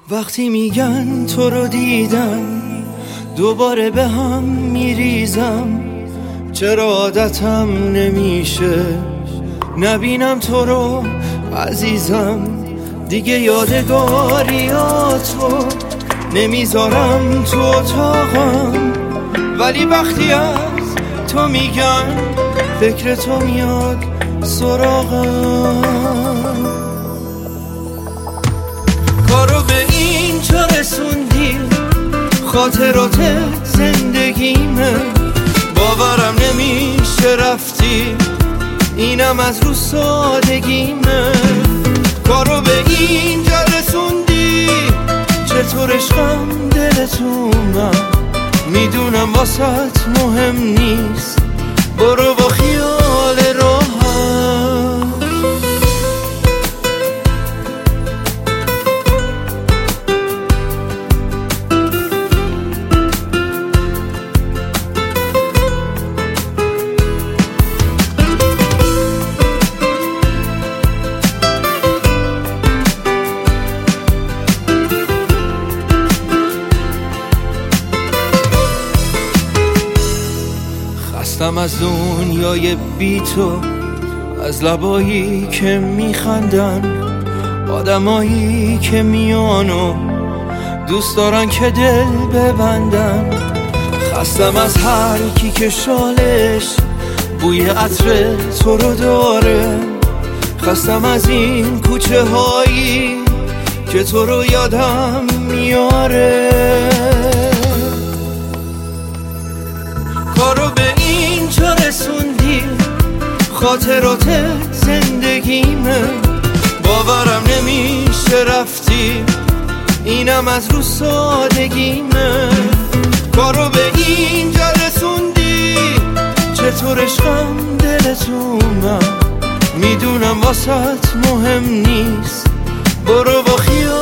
وقتی میگن تو رو دیدم دوباره به هم میریزم، چرا عادتم نمیشه نبینم تو رو عزیزم. دیگه یادگاریاتو نمیذارم تو اتاقم، ولی وقتی از تو میگن فکر تو میاد سراغم. کارو به اینجا رسوندی، خاطرات زندگیمه، باورم نمیشه رفتی، اینم از رو سادگیمه. کارو به اینجا رسوندی، چطور عشقم دلتونم، میدونم واسط مهم نیست، برو با خیال راحت. خستم از دنیای بی تو، از لبایی که میخندن، آدمایی که میانو دوست دارن که دل ببندن. خستم از هر کی که شالش بوی عطر تو رو داره، خستم از این کوچه هایی که تو رو یادم میاره. کارو به اینجا رسوندی، خاطرات زندگیمه، باورم نمیشه رفتی، اینم از رو سادگیمه. کارو به اینجا رسوندی، چطور عشقم دلتونم، میدونم واسط مهم نیست، برو با خیال